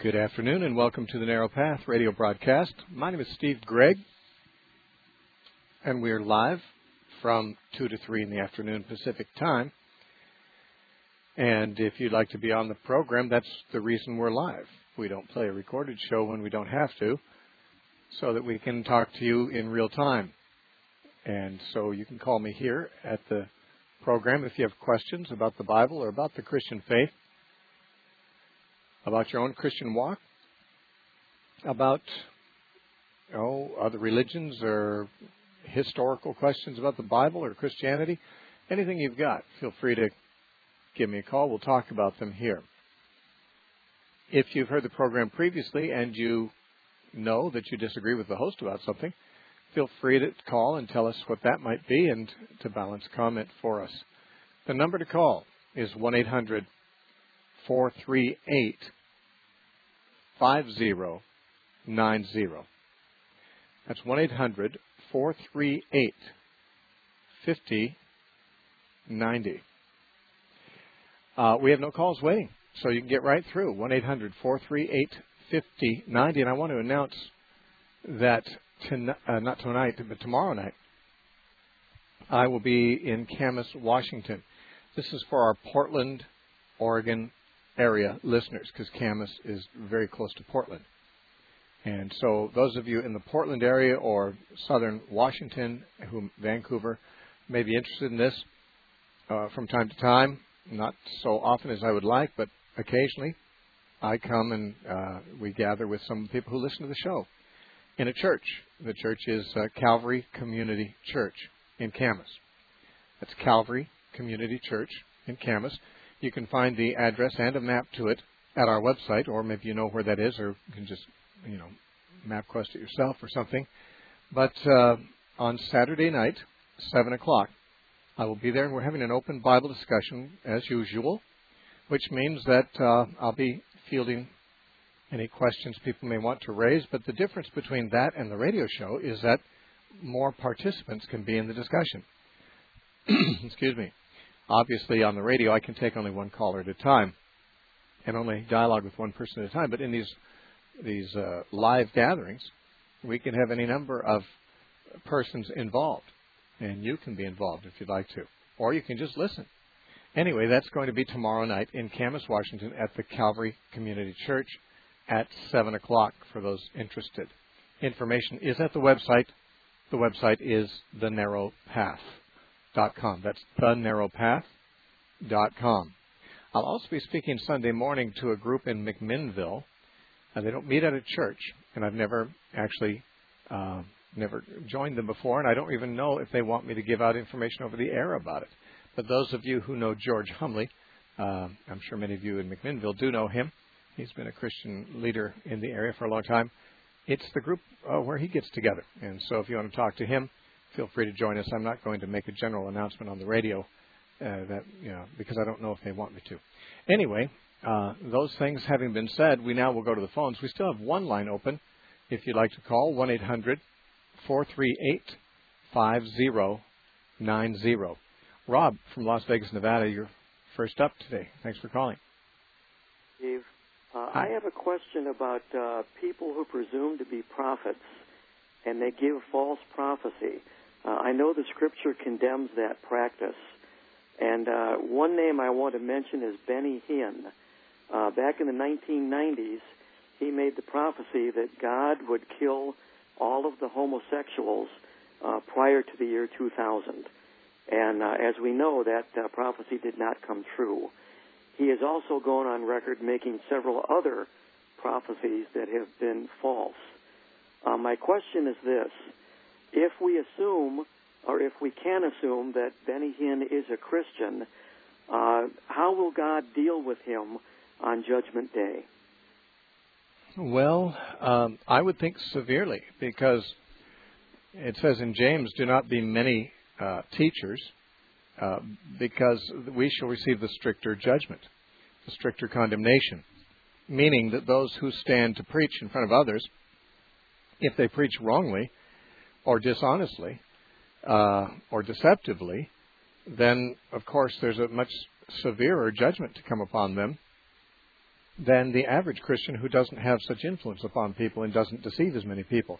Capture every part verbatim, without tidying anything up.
Good afternoon and welcome to the Narrow Path radio broadcast. My name is Steve Gregg, and we are live from two to three in the afternoon Pacific time. And if you'd like to be on the program, that's the reason we're live. We don't play a recorded show when we don't have to, so that we can talk to you in real time. And so you can call me here at the program if you have questions about the Bible or about the Christian faith, about your own Christian walk, about oh, other religions or historical questions about the Bible or Christianity. Anything you've got, feel free to give me a call. We'll talk about them here. If you've heard the program previously and you know that you disagree with the host about something, feel free to call and tell us what that might be and to balance comment for us. The number to call is one eight hundred four three eight five zero nine zero. That's one eight hundred four three eight five zero nine zero. Uh, we have no calls waiting, so you can get right through. one eight hundred four three eight five zero nine zero. And I want to announce that to, uh, not tonight, but tomorrow night, I will be in Camas, Washington. This is for our Portland, Oregon area listeners, because Camas is very close to Portland. And so those of you in the Portland area or southern Washington, who Vancouver, may be interested in this uh, from time to time. Not so often as I would like, but occasionally I come and uh, we gather with some people who listen to the show in a church. The church is uh, Calvary Community Church in Camas. That's Calvary Community Church in Camas. You can find the address and a map to it at our website, or maybe you know where that is, or you can just, you know, MapQuest it yourself or something. But uh, on Saturday night, seven o'clock, I will be there, and we're having an open Bible discussion as usual, which means that uh, I'll be fielding any questions people may want to raise. But the difference between that and the radio show is that more participants can be in the discussion. Excuse me. Obviously, on the radio, I can take only one caller at a time and only dialogue with one person at a time. But in these these uh, live gatherings, we can have any number of persons involved. And you can be involved if you'd like to. Or you can just listen. Anyway, that's going to be tomorrow night in Camas, Washington at the Calvary Community Church at seven o'clock for those interested. Information is at the website. The website is the narrow path dot com. That's the narrow path dot com. I'll also be speaking Sunday morning to a group in McMinnville. Uh, they don't meet at a church, and I've never actually uh, never joined them before, and I don't even know if they want me to give out information over the air about it. But those of you who know George Humley, uh, I'm sure many of you in McMinnville do know him. He's been a Christian leader in the area for a long time. It's the group uh, where he gets together. And so if you want to talk to him, feel free to join us. I'm not going to make a general announcement on the radio uh, that you know because I don't know if they want me to. Anyway, uh, those things having been said, we now will go to the phones. We still have one line open. If you'd like to call, one eight hundred four three eight five zero nine zero. Rob from Las Vegas, Nevada, you're first up today. Thanks for calling. Steve, uh, I have a question about uh, people who presume to be prophets and they give false prophecy. Uh, I know the Scripture condemns that practice. And uh, one name I want to mention is Benny Hinn. Uh, back in the nineteen nineties, he made the prophecy that God would kill all of the homosexuals uh, prior to the year two thousand. And uh, as we know, that uh, prophecy did not come true. He has also gone on record making several other prophecies that have been false. Uh, my question is this. If we assume, or if we can assume, that Benny Hinn is a Christian, uh, how will God deal with him on Judgment Day? Well, um, I would think severely, because it says in James, do not be many uh, teachers, uh, because we shall receive the stricter judgment, the stricter condemnation, meaning that those who stand to preach in front of others, if they preach wrongly or dishonestly uh, or deceptively, then, of course, there's a much severer judgment to come upon them than the average Christian who doesn't have such influence upon people and doesn't deceive as many people.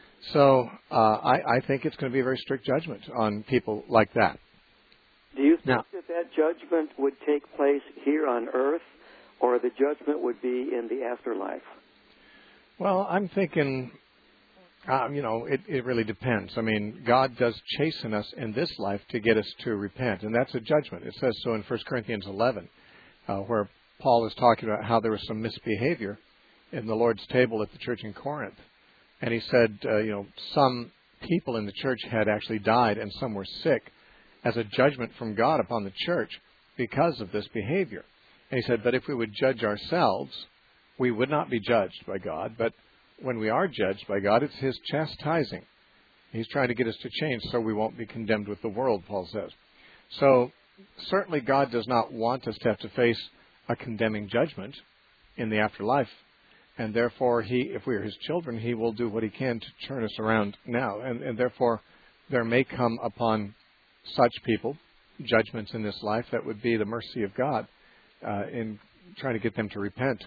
So uh, I, I think it's going to be a very strict judgment on people like that. Do you think now, that that judgment would take place here on earth, or the judgment would be in the afterlife? Well, I'm thinking, um, you know, it, it really depends. I mean, God does chasten us in this life to get us to repent, and that's a judgment. It says so in First Corinthians eleven, uh, where Paul is talking about how there was some misbehavior in the Lord's table at the church in Corinth. And he said, uh, you know, some people in the church had actually died and some were sick as a judgment from God upon the church because of this behavior. And he said, but if we would judge ourselves, we would not be judged by God. But when we are judged by God, it's His chastising. He's trying to get us to change so we won't be condemned with the world, Paul says. So certainly God does not want us to have to face a condemning judgment in the afterlife. And therefore, he, if we are His children, He will do what He can to turn us around now. And, and therefore, there may come upon such people judgments in this life that would be the mercy of God uh, in trying to get them to repent.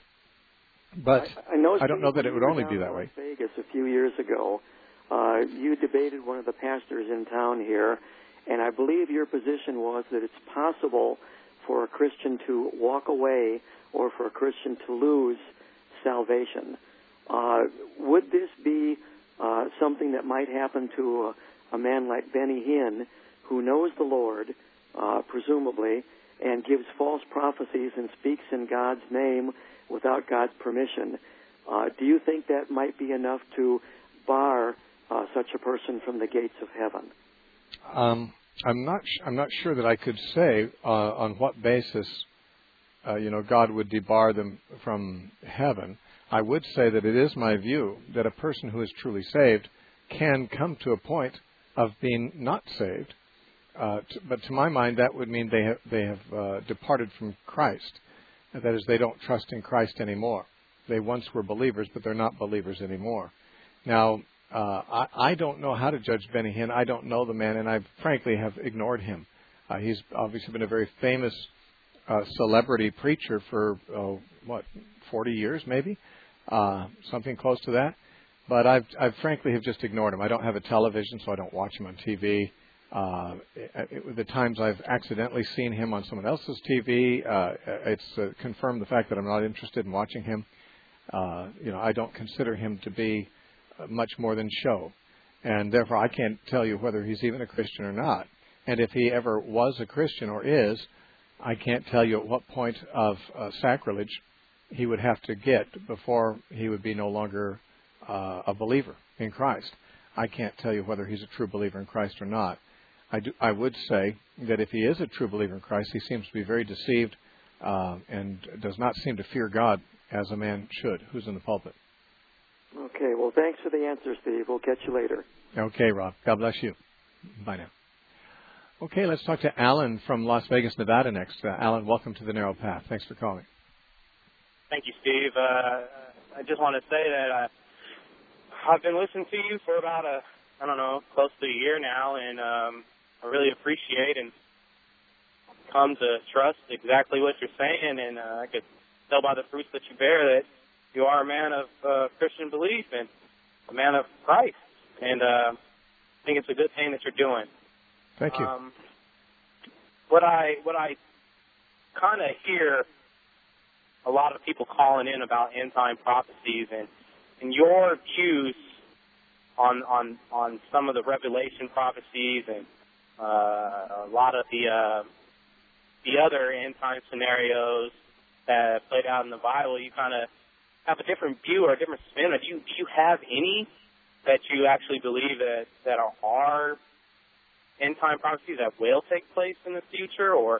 But I, I, know I don't know that it would only be that way. In Las Vegas a few years ago, uh, you debated one of the pastors in town here, and I believe your position was that it's possible for a Christian to walk away or for a Christian to lose salvation. Uh, would this be uh, something that might happen to a, a man like Benny Hinn, who knows the Lord, uh, presumably, and gives false prophecies and speaks in God's name without God's permission? Uh, do you think that might be enough to bar uh, such a person from the gates of heaven? Um, I'm not. Sh- I'm not sure that I could say uh, on what basis, uh, you know, God would debar them from heaven. I would say that it is my view that a person who is truly saved can come to a point of being not saved. Uh, t- but to my mind, that would mean they have they have uh, departed from Christ. That is, they don't trust in Christ anymore. They once were believers, but they're not believers anymore. Now, uh, I, I don't know how to judge Benny Hinn. I don't know the man, and I frankly have ignored him. Uh, he's obviously been a very famous uh, celebrity preacher for, oh, what, forty years maybe? Uh, something close to that. But I've, I've frankly have just ignored him. I don't have a television, so I don't watch him on T V. Uh, it, it, the times I've accidentally seen him on someone else's T V, uh, it's uh, confirmed the fact that I'm not interested in watching him. Uh, you know, I don't consider him to be uh, much more than show, and therefore I can't tell you whether he's even a Christian or not. And if he ever was a Christian or is, I can't tell you at what point of uh, sacrilege he would have to get before he would be no longer uh, a believer in Christ. I can't tell you whether he's a true believer in Christ or not. I, do, I would say that if he is a true believer in Christ, he seems to be very deceived uh, and does not seem to fear God as a man should, who's in the pulpit. Okay, well, thanks for the answer, Steve. We'll catch you later. Okay, Rob. God bless you. Bye now. Okay, let's talk to Alan from Las Vegas, Nevada next. Uh, Alan, welcome to The Narrow Path. Thanks for calling. Thank you, Steve. Uh, I just want to say that uh, I've been listening to you for about a, I don't know, close to a year now, and um, I really appreciate and come to trust exactly what you're saying, and uh, I could tell by the fruits that you bear that you are a man of uh, Christian belief and a man of Christ, and uh, I think it's a good thing that you're doing. Thank you. Um, what I what I kind of hear a lot of people calling in about end time prophecies and, and your views on on on some of the Revelation prophecies and uh, a lot of the uh, the other end time scenarios that played out in the Bible. You kind of have a different view or a different spin. Do you do you have any that you actually believe that that are, are end time prophecies that will take place in the future, or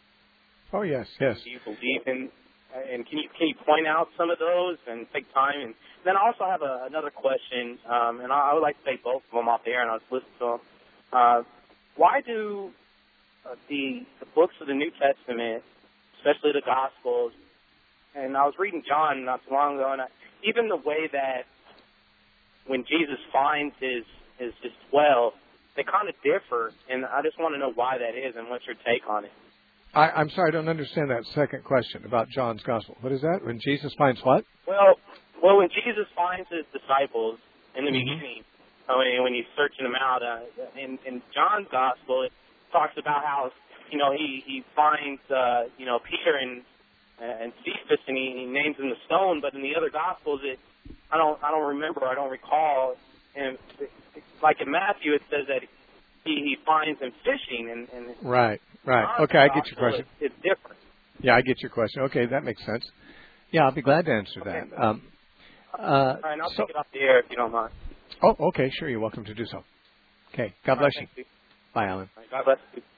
oh yes, yes. do you believe in? And can you can you point out some of those and take time? And then I also have a, another question, um, and I, I would like to take both of them off the air, and I'll just listen to them. Uh, why do uh, the the books of the New Testament, especially the Gospels, and I was reading John not too long ago, and I, even the way that when Jesus finds his his, his twelve, they kind of differ, and I just want to know why that is and what's your take on it. I, I'm sorry, I don't understand that second question about John's Gospel. What is that? When Jesus finds what? Well, well, when Jesus finds his disciples in the Mm-hmm. beginning, I mean, when he's searching them out, uh, in, in John's Gospel, it talks about how, you know, he, he finds, uh, you know, Peter and and Cephas, and he, he names them the stone. But in the other Gospels, it I don't I don't remember, I don't recall. And it, it, like in Matthew, it says that he, he finds them fishing, and, and right, right. John's Okay, I get your Gospel, question. It, it's different. Yeah, I get your question. Okay, that makes sense. Yeah, I'll be glad to answer Okay. that. Um, uh, All right, I'll so, take it off the air if you don't mind. oh, okay, sure. You're welcome to do so. Okay, God bless All you. right, thank you. Bye, Alan. All right, God bless you.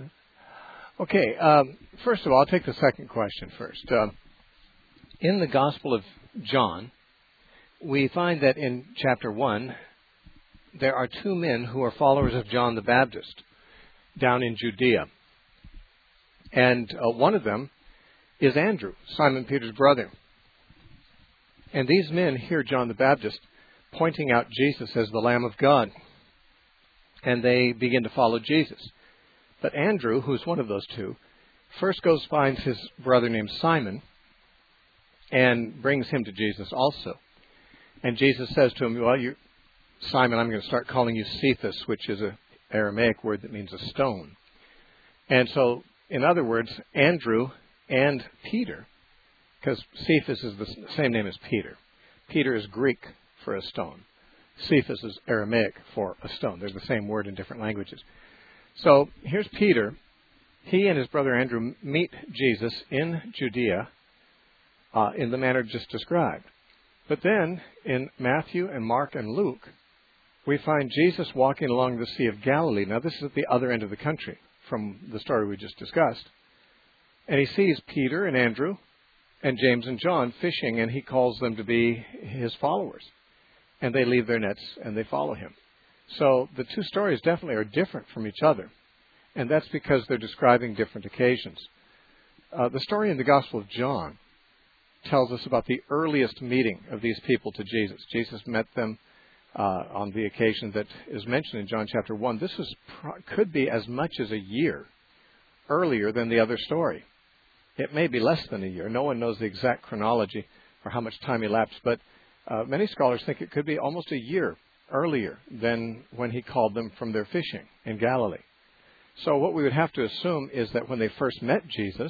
Okay, um, first of all, I'll take the second question first. Um, in the Gospel of John, we find that in chapter one, there are two men who are followers of John the Baptist down in Judea. And uh, one of them is Andrew, Simon Peter's brother. And these men hear John the Baptist pointing out Jesus as the Lamb of God. And they begin to follow Jesus. But Andrew, who's one of those two, first goes finds his brother named Simon and brings him to Jesus also. And Jesus says to him, well, you, Simon, I'm going to start calling you Cephas, which is an Aramaic word that means a stone. And so, in other words, Andrew and Peter, because Cephas is the same name as Peter. Peter is Greek for a stone. Cephas is Aramaic for a stone. They're the same word in different languages. So here's Peter. He and his brother Andrew meet Jesus in Judea uh, in the manner just described. But then in Matthew and Mark and Luke, we find Jesus walking along the Sea of Galilee. Now this is at the other end of the country from the story we just discussed. And he sees Peter and Andrew and James and John fishing, and he calls them to be his followers. And they leave their nets and they follow him. So the two stories definitely are different from each other. And that's because they're describing different occasions. Uh, the story in the Gospel of John tells us about the earliest meeting of these people to Jesus. Jesus met them uh, on the occasion that is mentioned in John chapter one. This is could be as much as a year earlier than the other story. It may be less than a year. No one knows the exact chronology or how much time elapsed, but uh, many scholars think it could be almost a year earlier than when he called them from their fishing in Galilee. So what we would have to assume is that when they first met Jesus,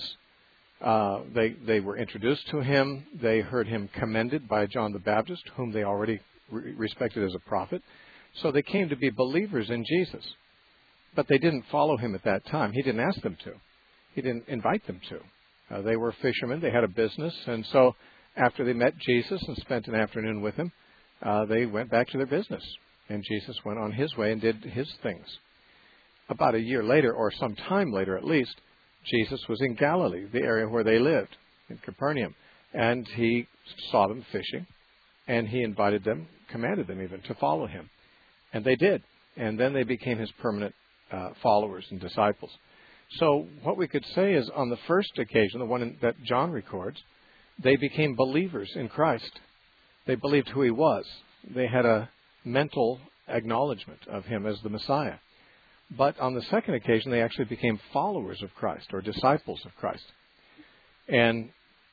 uh, they, they were introduced to him. They heard him commended by John the Baptist, whom they already re- respected as a prophet. So they came to be believers in Jesus. But they didn't follow him at that time. He didn't ask them to. He didn't invite them to. Uh, they were fishermen. They had a business. And so after they met Jesus and spent an afternoon with him, uh, they went back to their business. And Jesus went on his way and did his things. About a year later, or some time later at least, Jesus was in Galilee, the area where they lived, in Capernaum. And he saw them fishing, and he invited them, commanded them even, to follow him. And they did. And then they became his permanent uh, followers and disciples. So what we could say is on the first occasion, the one in, that John records, they became believers in Christ. They believed who he was. They had a mental acknowledgement of him as the Messiah. But on the second occasion, they actually became followers of Christ or disciples of Christ. And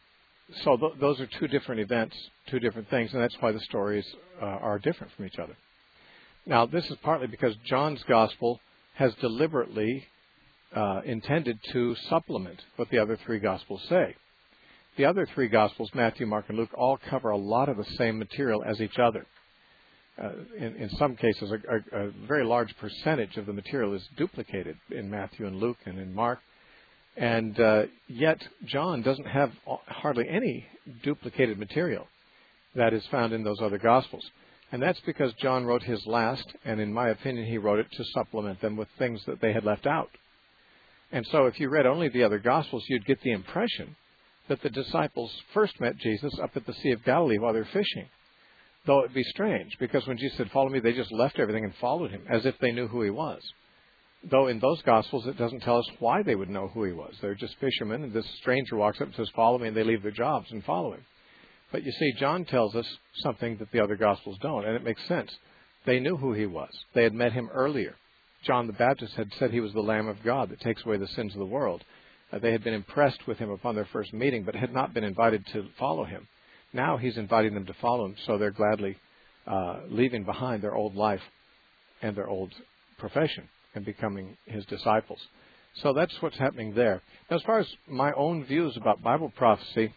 so th- those are two different events, two different things, and that's why the stories uh, are different from each other. Now, this is partly because John's Gospel has deliberately uh, intended to supplement what the other three Gospels say. The other three Gospels, Matthew, Mark, and Luke, all cover a lot of the same material as each other. Uh, in, in some cases, a, a, a very large percentage of the material is duplicated in Matthew and Luke and in Mark. And uh, yet, John doesn't have hardly any duplicated material that is found in those other Gospels. And that's because John wrote his last, and in my opinion, he wrote it to supplement them with things that they had left out. And so if you read only the other Gospels, you'd get the impression that the disciples first met Jesus up at the Sea of Galilee while they're fishing. Though it'd be strange, because when Jesus said, "Follow me," they just left everything and followed him, as if they knew who he was. Though in those Gospels, it doesn't tell us why they would know who he was. They're just fishermen, and this stranger walks up and says, "Follow me," and they leave their jobs and follow him. But you see, John tells us something that the other Gospels don't, and it makes sense. They knew who he was. They had met him earlier. John the Baptist had said he was the Lamb of God that takes away the sins of the world. Uh, they had been impressed with him upon their first meeting, but had not been invited to follow him. Now he's inviting them to follow him, so they're gladly uh, leaving behind their old life and their old profession and becoming his disciples. So that's what's happening there. Now, as far as my own views about Bible prophecy,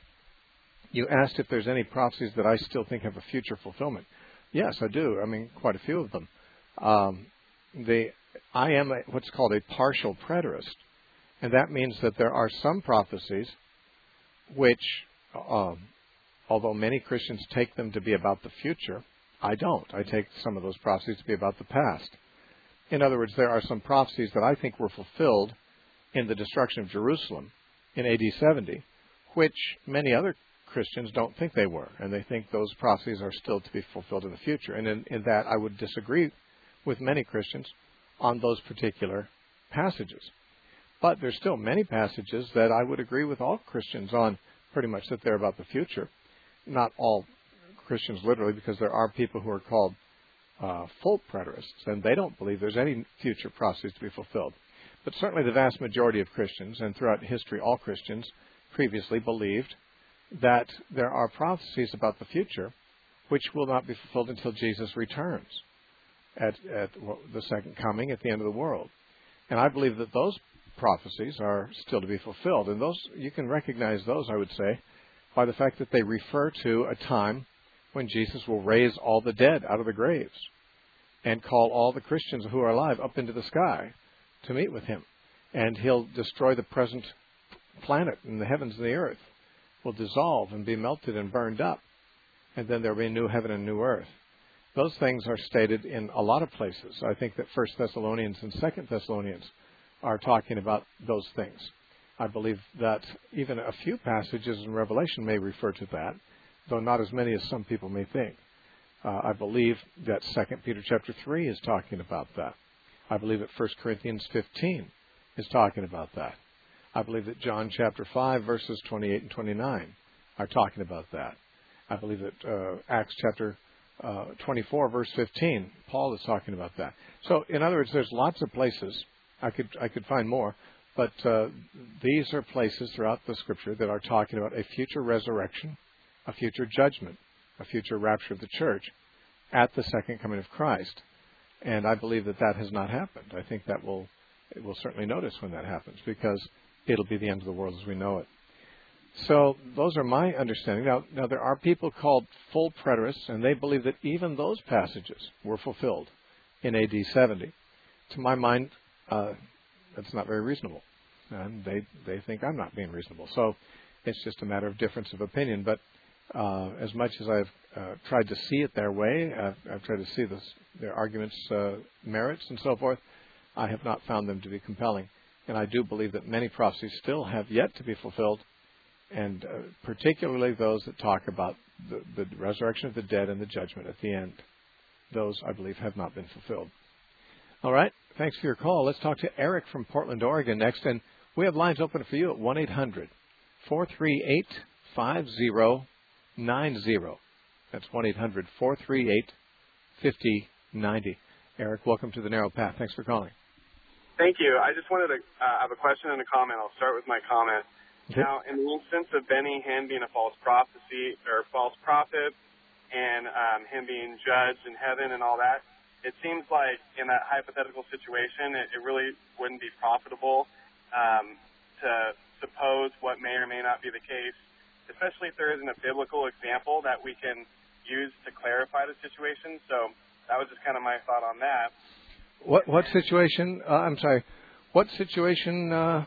you asked if there's any prophecies that I still think have a future fulfillment. Yes, I do. I mean, quite a few of them. Um, the, I am a, what's called a partial preterist, and that means that there are some prophecies which, um, although many Christians take them to be about the future, I don't. I take some of those prophecies to be about the past. In other words, there are some prophecies that I think were fulfilled in the destruction of Jerusalem in A D seventy, which many other Christians don't think they were, and they think those prophecies are still to be fulfilled in the future. And in, in that, I would disagree with many Christians on those particular passages. But there's still many passages that I would agree with all Christians on, pretty much that they're about the future. Not all Christians literally, because there are people who are called uh, full preterists, and they don't believe there's any future prophecies to be fulfilled. But certainly the vast majority of Christians, and throughout history all Christians, previously believed that there are prophecies about the future which will not be fulfilled until Jesus returns at, at the second coming, at the end of the world. And I believe that those prophecies are still to be fulfilled. And those, you can recognize those, I would say, by the fact that they refer to a time when Jesus will raise all the dead out of the graves and call all the Christians who are alive up into the sky to meet with him. And he'll destroy the present planet, and the heavens and the earth will dissolve and be melted and burned up. And then there will be a new heaven and new earth. Those things are stated in a lot of places. I think that First Thessalonians and Second Thessalonians are talking about those things. I believe that even a few passages in Revelation may refer to that, though not as many as some people may think. Uh, I believe that Second Peter chapter three is talking about that. I believe that First Corinthians fifteen is talking about that. I believe that John chapter five, verses twenty-eight and twenty-nine are talking about that. I believe that uh, Acts chapter uh, twenty-four, verse fifteen, Paul is talking about that. So, in other words, there's lots of places. I could I could find more, but uh, these are places throughout the Scripture that are talking about a future resurrection, a future judgment, a future rapture of the church at the second coming of Christ. And I believe that that has not happened. I think that will it will certainly notice when that happens, because it'll be the end of the world as we know it. So those are my understanding. Now, now there are people called full preterists, and they believe that even those passages were fulfilled in A D seventy. To my mind, uh, that's not very reasonable. And they, they think I'm not being reasonable. So it's just a matter of difference of opinion. But uh, as much as I've uh, tried to see it their way, I've, I've tried to see this, their arguments' uh, merits and so forth, I have not found them to be compelling. And I do believe that many prophecies still have yet to be fulfilled, and uh, particularly those that talk about the, the resurrection of the dead and the judgment at the end. Those, I believe, have not been fulfilled. All right. Thanks for your call. Let's talk to Eric from Portland, Oregon next. And we have lines open for you at one eight hundred, four three eight, five zero nine zero. That's one eight hundred, four three eight, five zero nine zero. Eric, welcome to the Narrow Path. Thanks for calling. Thank you. I just wanted to uh, have a question and a comment. I'll start with my comment. Okay. Now, in the instance of Benny Hinn being a false prophecy or false prophet, and um, him being judged in heaven and all that, it seems like in that hypothetical situation, it, it really wouldn't be profitable um, to suppose what may or may not be the case, especially if there isn't a biblical example that we can use to clarify the situation. So that was just kind of my thought on that. What what situation? Uh, I'm sorry. What situation uh,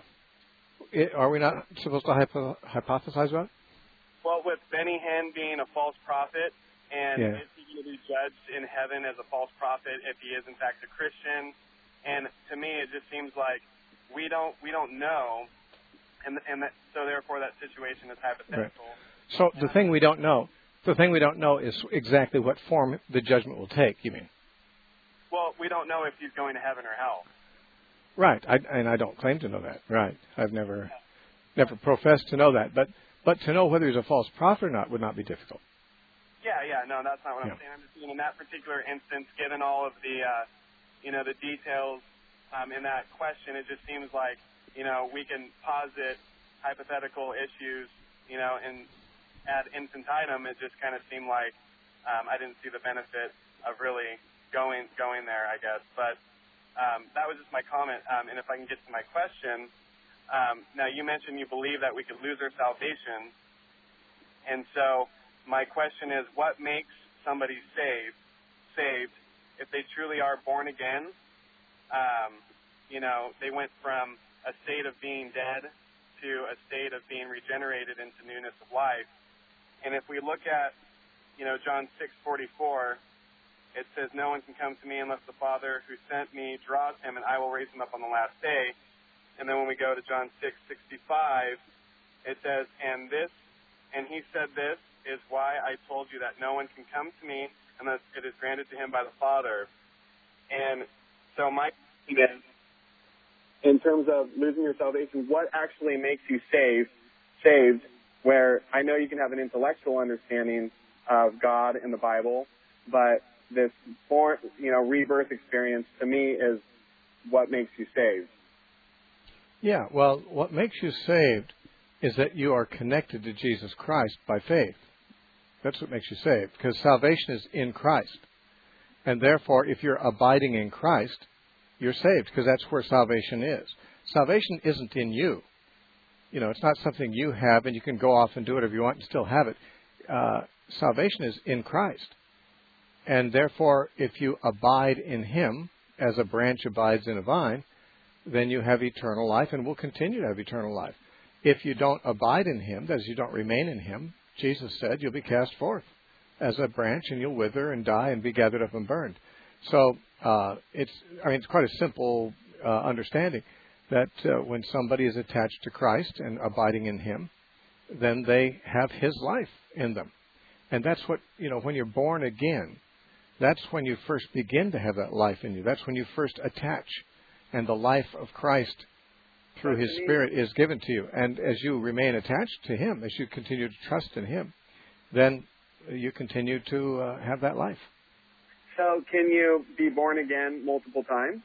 it, are we not supposed to hypo- hypothesize about? Well, with Benny Hinn being a false prophet, and yeah. is he going to be judged in heaven as a false prophet if he is in fact a Christian? And to me, it just seems like we don't we don't know, and and that, so therefore that situation is hypothetical. Right. So the thing we don't know, the thing we don't know is exactly what form the judgment will take. You mean? Well, we don't know if he's going to heaven or hell. Right, I, and I don't claim to know that. Right, I've never, never professed to know that. But, but to know whether he's a false prophet or not would not be difficult. Yeah, yeah, no, that's not what Yeah. I'm saying. I'm just saying in that particular instance, given all of the, uh, you know, the details um, in that question, it just seems like you know, we can posit hypothetical issues, you know, and ad infinitum, it just kind of seemed like um, I didn't see the benefit of really going going there, I guess. But um, that was just my comment. Um, and if I can get to my question, um, now you mentioned you believe that we could lose our salvation. And so my question is, what makes somebody saved, saved if they truly are born again? Um, you know, they went from a state of being dead to a state of being regenerated into newness of life. And if we look at, you know, John six forty-four, it says, no one can come to me unless the Father who sent me draws him, and I will raise him up on the last day. And then when we go to John six sixty-five, it says, and this, and he said this is why I told you that no one can come to me unless it is granted to him by the Father. And so my question is, in terms of losing your salvation, what actually makes you saved, saved, where I know you can have an intellectual understanding of God and the Bible, but this born, you know, rebirth experience to me is what makes you saved. Yeah, well, what makes you saved is that you are connected to Jesus Christ by faith. That's what makes you saved, because salvation is in Christ. And therefore, if you're abiding in Christ, you're saved, because that's where salvation is. Salvation isn't in you. You know, it's not something you have and you can go off and do whatever you want and still have it. Uh, salvation is in Christ. And therefore, if you abide in Him, as a branch abides in a vine, then you have eternal life and will continue to have eternal life. If you don't abide in Him, that is, you don't remain in Him, Jesus said you'll be cast forth as a branch and you'll wither and die and be gathered up and burned. So uh, it's, I mean, it's quite a simple uh, understanding that uh, when somebody is attached to Christ and abiding in Him, then they have His life in them. And that's what, you know, when you're born again, that's when you first begin to have that life in you. That's when you first attach. And the life of Christ through His Spirit is given to you. And as you remain attached to Him, as you continue to trust in Him, then you continue to uh, have that life. So can you be born again multiple times?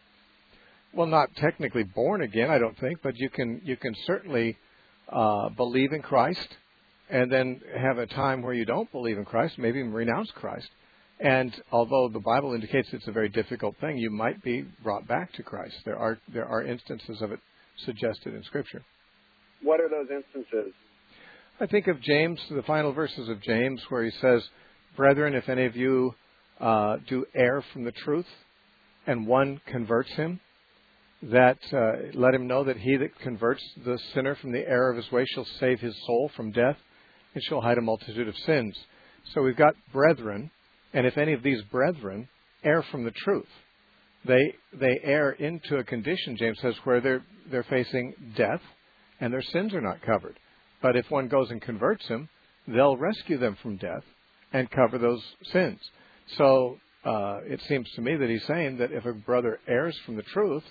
Well, not technically born again, I don't think, but you can you can certainly uh, believe in Christ and then have a time where you don't believe in Christ, maybe even renounce Christ. And although the Bible indicates it's a very difficult thing, you might be brought back to Christ. There are there are instances of it suggested in Scripture. What are those instances? I think of James, the final verses of James, where he says, "Brethren, if any of you uh, do err from the truth, and one converts him, that uh, let him know that he that converts the sinner from the error of his way shall save his soul from death, and shall hide a multitude of sins." So we've got brethren. And if any of these brethren err from the truth, they they err into a condition, James says, where they're they're facing death and their sins are not covered. But if one goes and converts him, they'll rescue them from death and cover those sins. So uh, it seems to me that he's saying that if a brother errs from the truth,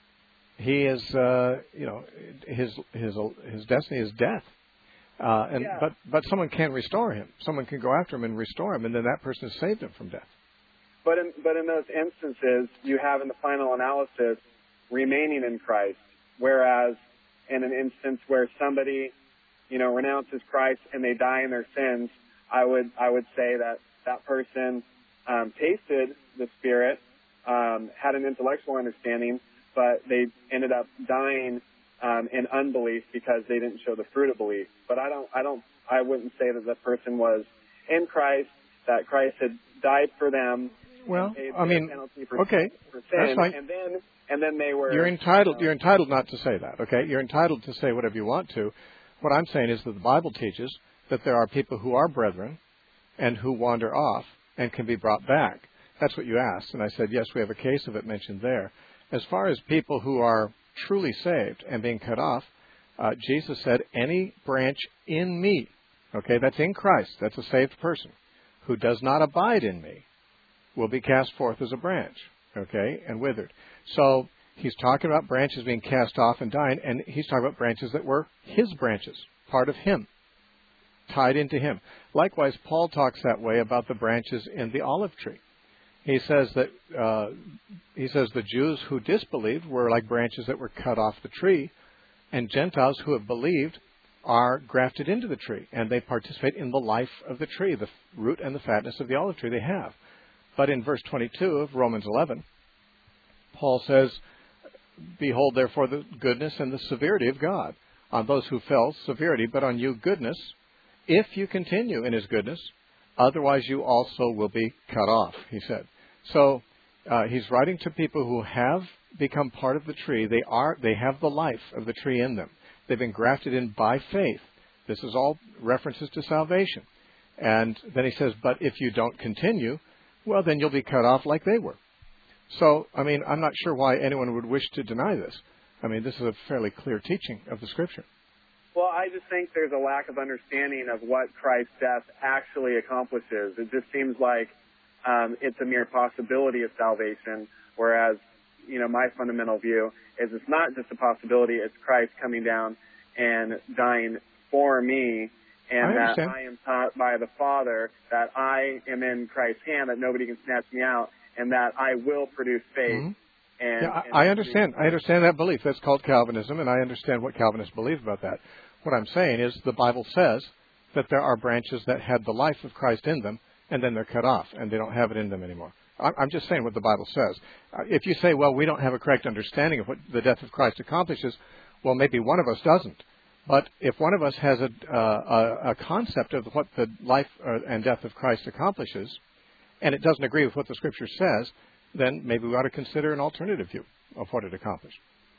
he is, uh, you know, his his his destiny is death. Uh, and yeah. but but someone can restore him. Someone can go after him and restore him, and then that person has saved him from death. But in but in those instances, you have in the final analysis remaining in Christ, whereas in an instance where somebody, you know, renounces Christ and they die in their sins, I would I would say that that person um, tasted the Spirit, um, had an intellectual understanding, but they ended up dying Um, in unbelief because they didn't show the fruit of belief. But I don't, I don't, I wouldn't say that the person was in Christ, that Christ had died for them. Well, paid I mean, for, okay, for sin, that's fine. And then, and then they were. You're entitled. You know, you're entitled not to say that. Okay, you're entitled to say whatever you want to. What I'm saying is that the Bible teaches that there are people who are brethren and who wander off and can be brought back. That's what you asked, and I said yes. We have a case of it mentioned there. As far as people who are truly saved and being cut off, uh, Jesus said, any branch in me, okay, that's in Christ, that's a saved person, who does not abide in me will be cast forth as a branch, okay, and withered. So he's talking about branches being cast off and dying, and he's talking about branches that were his branches, part of him, tied into him. Likewise, Paul talks that way about the branches in the olive tree. He says that uh, he says the Jews who disbelieved were like branches that were cut off the tree, and Gentiles who have believed are grafted into the tree, and they participate in the life of the tree, the root and the fatness of the olive tree they have. But in verse twenty-two of Romans eleven, Paul says, "Behold, therefore, the goodness and the severity of God. On those who fell, severity, but on you, goodness, if you continue in his goodness. Otherwise, you also will be cut off," he said. So uh, he's writing to people who have become part of the tree. They are, they have the life of the tree in them. They've been grafted in by faith. This is all references to salvation. And then he says, but if you don't continue, well, then you'll be cut off like they were. So, I mean, I'm not sure why anyone would wish to deny this. I mean, this is a fairly clear teaching of the Scripture. Well, I just think there's a lack of understanding of what Christ's death actually accomplishes. It just seems like um, it's a mere possibility of salvation, whereas, you know, my fundamental view is it's not just a possibility, it's Christ coming down and dying for me, and I that I am taught by the Father that I am in Christ's hand, that nobody can snatch me out, and that I will produce faith. Mm-hmm. And, yeah, and I understand. I understand that belief. That's called Calvinism, and I understand what Calvinists believe about that. What I'm saying is the Bible says that there are branches that had the life of Christ in them, and then they're cut off, and they don't have it in them anymore. I'm just saying what the Bible says. Uh, if you say, well, we don't have a correct understanding of what the death of Christ accomplishes, well, maybe one of us doesn't. But if one of us has a, uh, a, a concept of what the life and death of Christ accomplishes, and it doesn't agree with what the Scripture says, then maybe we ought to consider an alternative view of what it accomplished.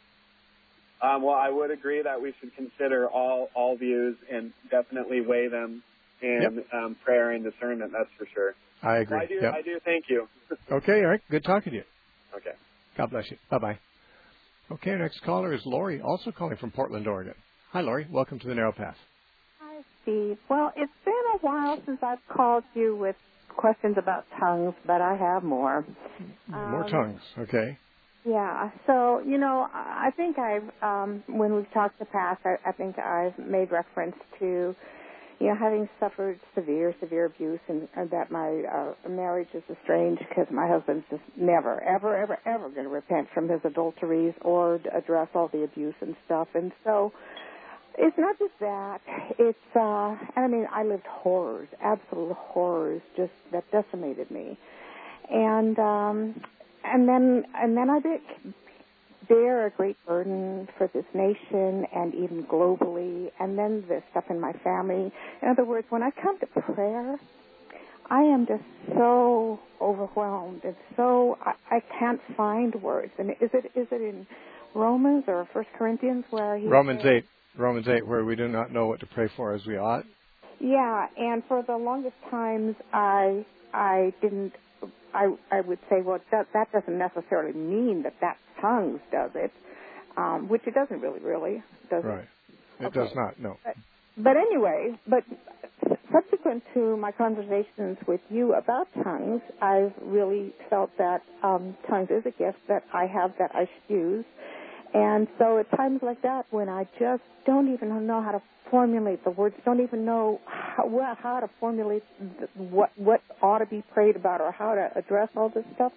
Um, well, I would agree that we should consider all, all views and definitely weigh them in yep. um, prayer and discernment, that's for sure. I agree. Well, I do, yep. I do. Thank you. Okay, Eric. Good talking to you. Okay. God bless you. Bye-bye. Okay, our next caller is Lori, also calling from Portland, Oregon. Hi, Lori. Welcome to the Narrow Path. Hi, Steve. Well, it's been a while since I've called you with questions about tongues, but I have more. More um, tongues, okay. Yeah. So, you know, I think I've, um, when we've talked in the past, I, I think I've made reference to, you know, having suffered severe, severe abuse, and, and that my uh, marriage is estranged because my husband's just never, ever, ever, ever going to repent from his adulteries or address all the abuse and stuff. And so it's not just that. It's, uh, and I mean, I lived horrors, absolute horrors, just that decimated me. And, um, and then, and then I did bear a great burden for this nation and even globally, and then the stuff in my family. In other words, when I come to prayer, I am just so overwhelmed and so I, I can't find words. And is it is it in Romans or First Corinthians where he Romans says, eight, Romans eight, where we do not know what to pray for as we ought. Yeah, and for the longest times, I I didn't. I I would say, well, that that doesn't necessarily mean that that tongues does it, um, which it doesn't really, really, does right. it? It Okay. does not. No. But, but anyway, but subsequent to my conversations with you about tongues, I've really felt that um, tongues is a gift that I have that I should use. And so at times like that, when I just don't even know how to formulate the words, don't even know how, well, how to formulate the, what what ought to be prayed about or how to address all this stuff,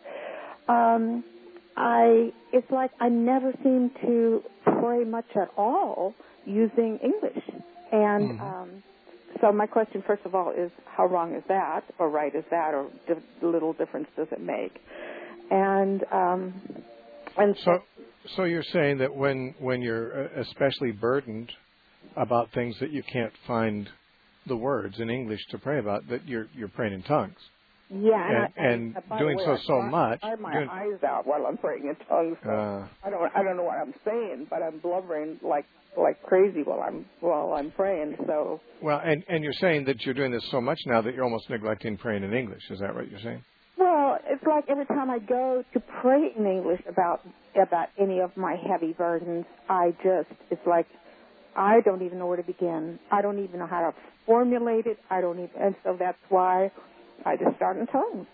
um, I it's like I never seem to pray much at all using English. And mm-hmm. um, so my question, first of all, is how wrong is that, or right is that, or di- little difference does it make? And um, and so. So you're saying that when, when you're especially burdened about things that you can't find the words in English to pray about, that you're you're praying in tongues. Yeah, and, and, I, and, and doing way, so I, so I, much. I have my doing, eyes out while I'm praying in tongues. So uh, I don't I don't know what I'm saying, but I'm blubbering like like crazy while I'm while I'm praying. So well, and and you're saying that you're doing this so much now that you're almost neglecting praying in English. Is that what you're saying? Well, it's like every time I go to pray in English about about any of my heavy burdens, I just, it's like I don't even know where to begin. I don't even know how to formulate it. I don't even, and so that's why I just start in tongues.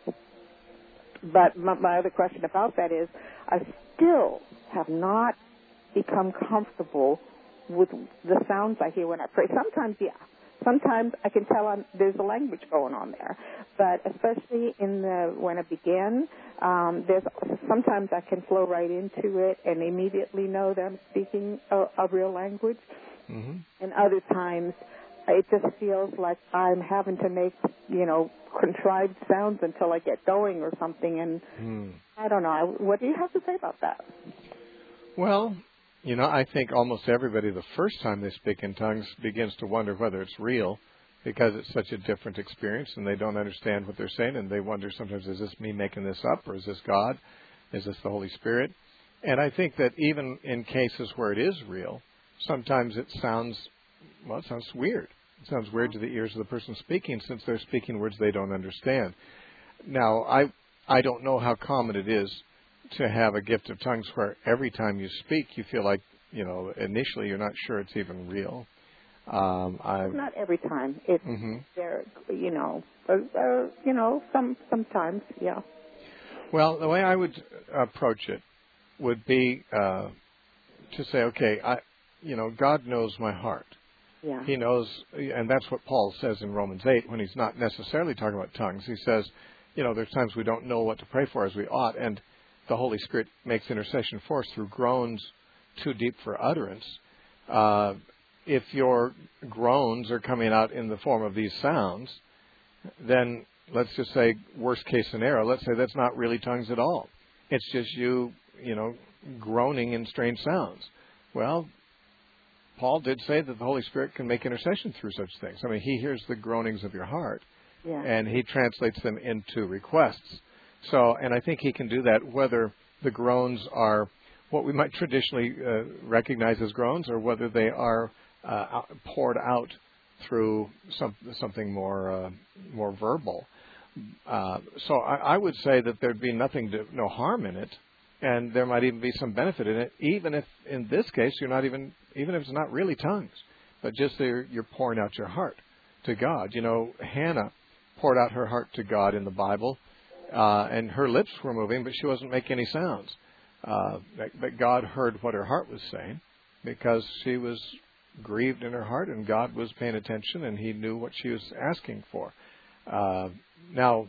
But my, my other question about that is, I still have not become comfortable with the sounds I hear when I pray. Sometimes, yeah, sometimes I can tell I'm, there's a language going on there. But especially in the when I begin, um, there's sometimes I can flow right into it and immediately know that I'm speaking a, a real language. Mm-hmm. And other times, it just feels like I'm having to make, you know, contrived sounds until I get going or something. And mm. I don't know. What do you have to say about that? Well, you know, I think almost everybody the first time they speak in tongues begins to wonder whether it's real, because it's such a different experience and they don't understand what they're saying, and they wonder sometimes, is this me making this up, or is this God? Is this the Holy Spirit? And I think that even in cases where it is real, sometimes it sounds, well, it sounds weird. It sounds weird to the ears of the person speaking, since they're speaking words they don't understand. Now, I I don't know how common it is to have a gift of tongues where every time you speak, you feel like, you know, initially you're not sure it's even real. Um, not every time. It's mm-hmm. there, you know, uh, uh, you know, some sometimes, yeah. Well, the way I would approach it would be uh, to say, okay, I, you know, God knows my heart. Yeah. He knows, and that's what Paul says in Romans eight when he's not necessarily talking about tongues. He says, you know, there's times we don't know what to pray for as we ought, and the Holy Spirit makes intercession for us through groans too deep for utterance. Uh, if your groans are coming out in the form of these sounds, then let's just say, worst case scenario, let's say that's not really tongues at all. It's just you, you know, groaning in strange sounds. Well, Paul did say that the Holy Spirit can make intercession through such things. I mean, he hears the groanings of your heart, yeah. and he translates them into requests. So, and I think he can do that whether the groans are what we might traditionally uh, recognize as groans, or whether they are uh, poured out through some, something more uh, more verbal. Uh, so I, I would say that there'd be nothing, to, no harm in it, and there might even be some benefit in it, even if in this case you're not even, even if it's not really tongues, but just you're, you're pouring out your heart to God. You know, Hannah poured out her heart to God in the Bible, uh, and her lips were moving, but she wasn't making any sounds. Uh, but, but God heard what her heart was saying, because she was grieved in her heart, and God was paying attention, and he knew what she was asking for. Uh, now,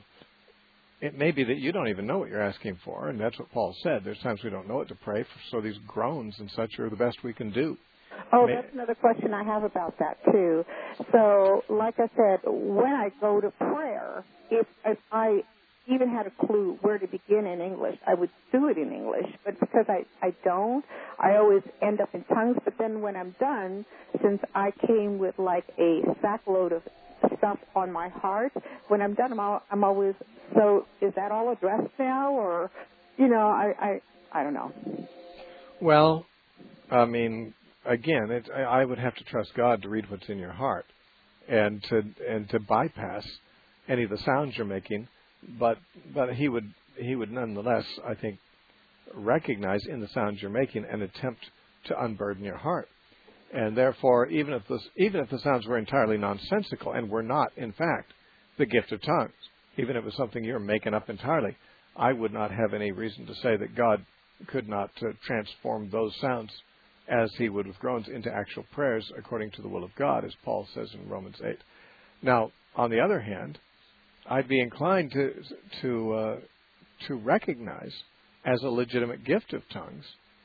it may be that you don't even know what you're asking for, and that's what Paul said. There's times we don't know what to pray for, so these groans and such are the best we can do. Oh, may- that's another question I have about that, too. So, like I said, when I go to prayer, if, if I even had a clue where to begin in English, I would do it in English. But because I, I don't, I always end up in tongues. But then when I'm done, since I came with like a sackload of stuff on my heart, when I'm done, I'm, all, I'm always, so is that all addressed now? Or, you know, I, I, I don't know. Well, I mean, again, it, I would have to trust God to read what's in your heart, and to and to bypass any of the sounds you're making. But but he would he would nonetheless, I think, recognize in the sounds you're making an attempt to unburden your heart. And therefore, even if the even if the sounds were entirely nonsensical and were not, in fact, the gift of tongues, even if it was something you're making up entirely, I would not have any reason to say that God could not uh, transform those sounds, as he would with groans, into actual prayers according to the will of God, as Paul says in Romans eight. Now, on the other hand, I'd be inclined to to uh, to recognize as a legitimate gift of tongues.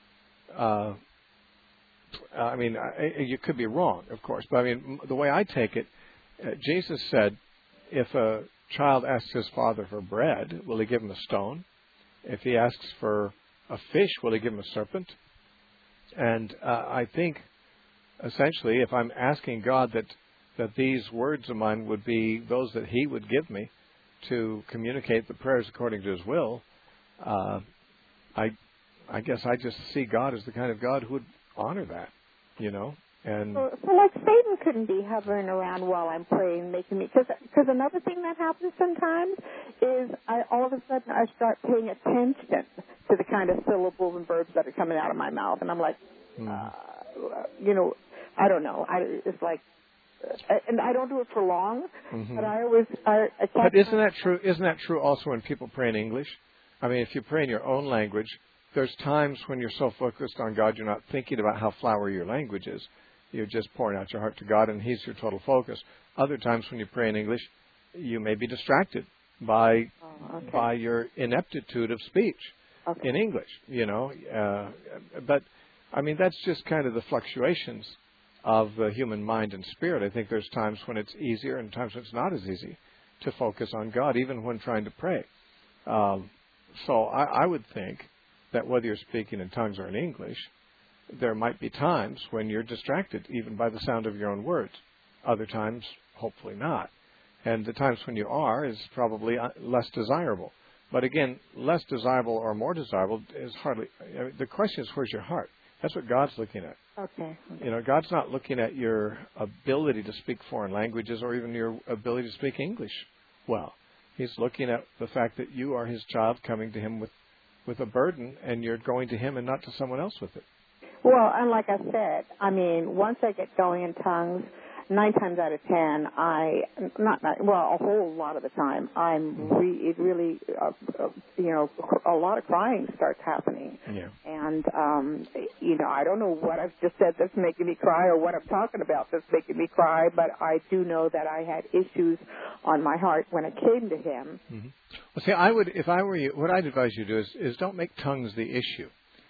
Uh, I mean, I, you could be wrong, of course, but I mean, the way I take it, uh, Jesus said, if a child asks his father for bread, will he give him a stone? If he asks for a fish, will he give him a serpent? And uh, I think, essentially, if I'm asking God that that these words of mine would be those that he would give me to communicate the prayers according to his will, uh, I I guess I just see God as the kind of God who would honor that, you know. And so, so like Satan couldn't be hovering around while I'm praying, making me, because another thing that happens sometimes is I all of a sudden I start paying attention to the kind of syllables and verbs that are coming out of my mouth, and I'm like, mm. uh, you know, I don't know. I, it's like, and I don't do it for long, mm-hmm. but I always. I, I but isn't that true? Isn't that true also when people pray in English? I mean, if you pray in your own language, there's times when you're so focused on God, you're not thinking about how flowery your language is. You're just pouring out your heart to God, and He's your total focus. Other times when you pray in English, you may be distracted by oh, okay. by your ineptitude of speech okay. in English, you know. Uh, but, I mean, that's just kind of the fluctuations of the human mind and spirit. I think there's times when it's easier and times when it's not as easy to focus on God, even when trying to pray. Um, so I, I would think that whether you're speaking in tongues or in English, there might be times when you're distracted even by the sound of your own words. Other times, hopefully not. And the times when you are is probably less desirable. But again, less desirable or more desirable is hardly... I mean, the question is, where's your heart? That's what God's looking at. Okay. You know, God's not looking at your ability to speak foreign languages or even your ability to speak English well. He's looking at the fact that you are His child coming to Him with, with a burden, and you're going to Him and not to someone else with it. Well, and like I said, I mean, once I get going in tongues, nine times out of ten, I, not, not well, a whole lot of the time, I'm re, it really, uh, uh, you know, a lot of crying starts happening. Yeah. And, um, you know, I don't know what I've just said that's making me cry or what I'm talking about that's making me cry, but I do know that I had issues on my heart when I came to Him. Mm-hmm. Well, see, I would, if I were you, what I'd advise you to do is, is don't make tongues the issue.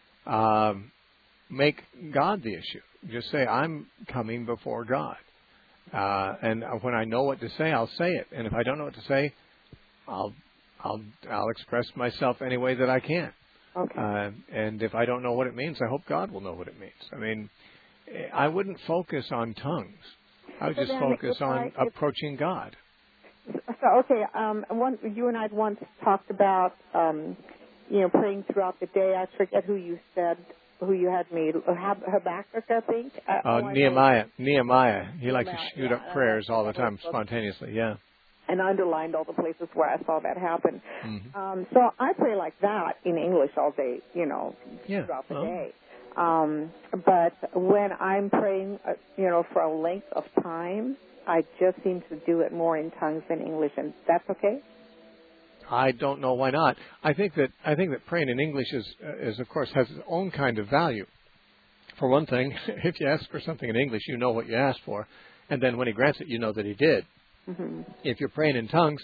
Um, make God the issue. Just say, I'm coming before God. Uh, and when I know what to say, I'll say it. And if I don't know what to say, I'll I'll I'll express myself any way that I can. Okay. Uh, and if I don't know what it means, I hope God will know what it means. I mean, I wouldn't focus on tongues. I would so just focus on I, approaching God. So okay, um, one, you and I once talked about um, you know, praying throughout the day. I forget who you said. Who you had me, Habakkuk, I think? Uh, uh, Nehemiah. Nehemiah. He liked to shoot yeah, up prayers all the time, spontaneously, yeah. And underlined all the places where I saw that happen. Mm-hmm. Um, so I pray like that in English all day, you know, yeah. throughout the well. day. Um, but when I'm praying, uh, you know, for a length of time, I just seem to do it more in tongues than English, and that's okay? I don't know why not. I think that I think that praying in English is, uh, is of course, has its own kind of value. For one thing, if you ask for something in English, you know what you asked for, and then when He grants it, you know that He did. Mm-hmm. If you're praying in tongues,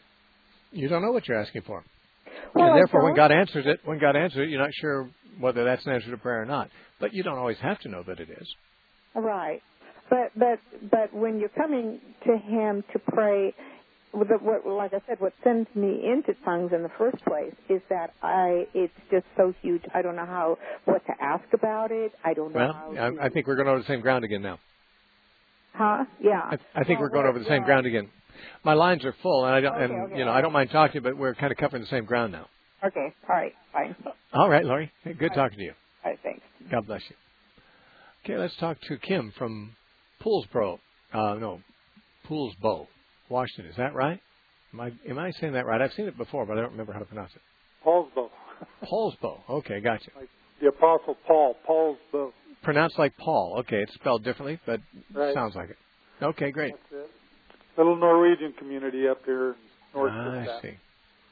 you don't know what you're asking for, well, and therefore, when God answers it, when God answers it, you're not sure whether that's an answer to prayer or not. But you don't always have to know that it is. Right, but but but when you're coming to Him to pray. The, what, like I said, what sends me into tongues in the first place is that I it's just so huge. I don't know how what to ask about it. I don't know. Well, how to, I, I think we're going over the same ground again now. Huh? Yeah. I, I think well, we're going over the same yeah. ground again. My lines are full, and I don't, okay, and okay, you know, right. I don't mind talking to you, but we're kind of covering the same ground now. Okay. All right. Fine. All right, Laurie. Hey, good all talking to you. All right. Thanks. God bless you. Okay, let's talk to Kim from Poolsboro. Uh, no, Poolsbo, Washington. Is that right? Am I, am I saying that right? I've seen it before, but I don't remember how to pronounce it. Paulsbo. Paulsbo. Okay, gotcha. Like the Apostle Paul. Paulsbo. Pronounced like Paul. Okay, it's spelled differently, but right. sounds like it. Okay, great. That's it. Little Norwegian community up here in North I Dakota. see.